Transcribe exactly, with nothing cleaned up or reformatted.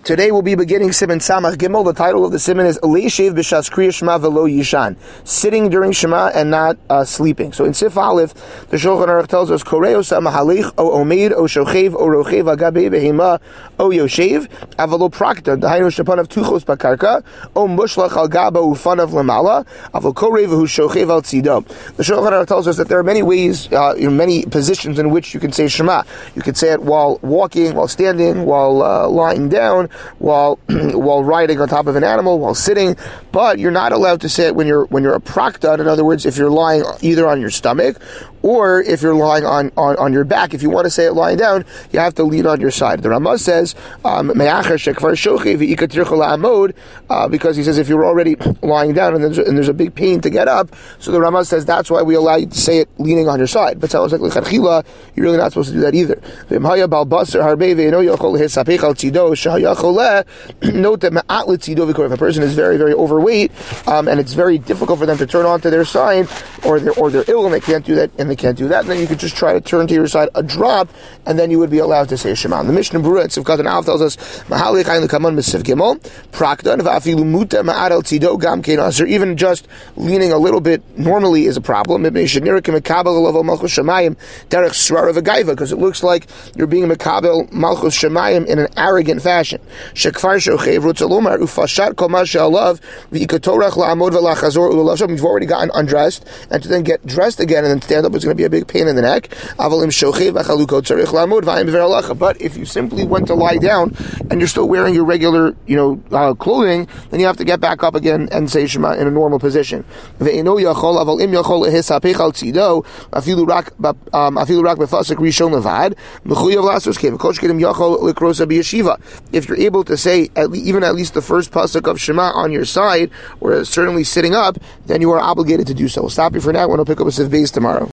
Today we'll be beginning Siman Samach Gimel. The title of the Siman is Leishev B'Shas Kriya Shema V'Lo Yishan, sitting during Shema and not uh, sleeping. So in Sif Aleph, the Shulchan Aruch tells us Koreo Sa Mahalich O Omeid O Shochev O Rochev Agabe Behema O Yoshev Avalo Prakta Dahainu Shapanav Tuchos Bakarka O Mushlach Al Gaba Ufanav Lamala Avalo Korev Hu Shochev Al Tzido. The Shulchan Aruch tells us that there are many ways, uh, in many positions in which you can say Shema. You can say it while walking, while standing, while uh, lying down, while while riding on top of an animal, while sitting, but you're not allowed to say it when you're when you're a prakta. In other words, if you're lying either on your stomach or if you're lying on, on, on your back. If you want to say it lying down, you have to lean on your side. The Ramah says, um, uh, because he says if you're already lying down and there's, and there's a big pain to get up, so the Ramah says that's why we allow you to say it leaning on your side. But sounds like you're really not supposed to do that either. Note that if a person is very, very overweight, um, and it's very difficult for them to turn onto their side, or they're, or they're ill and they can't do that, and they can't do that, and then you could just try to turn to your side a drop, and then you would be allowed to say Shema. The Mishnah Berurah at Sivkat and Av tells us, even just leaning a little bit normally is a problem, because it looks like you're being Mekabel Malchus Shemayim in an arrogant fashion. You've already gotten undressed, and to then get dressed again and then stand up is going to be a big pain in the neck. But if you simply went to lie down and you're still wearing your regular, you know, uh, clothing, then you have to get back up again and say Shema in a normal position. Um, if you're able to say at le- even at least the first pasuk of Shema on your side, or certainly sitting up, then you are obligated to do so. We'll stop you for now. We'll pick up a Sif Beis tomorrow.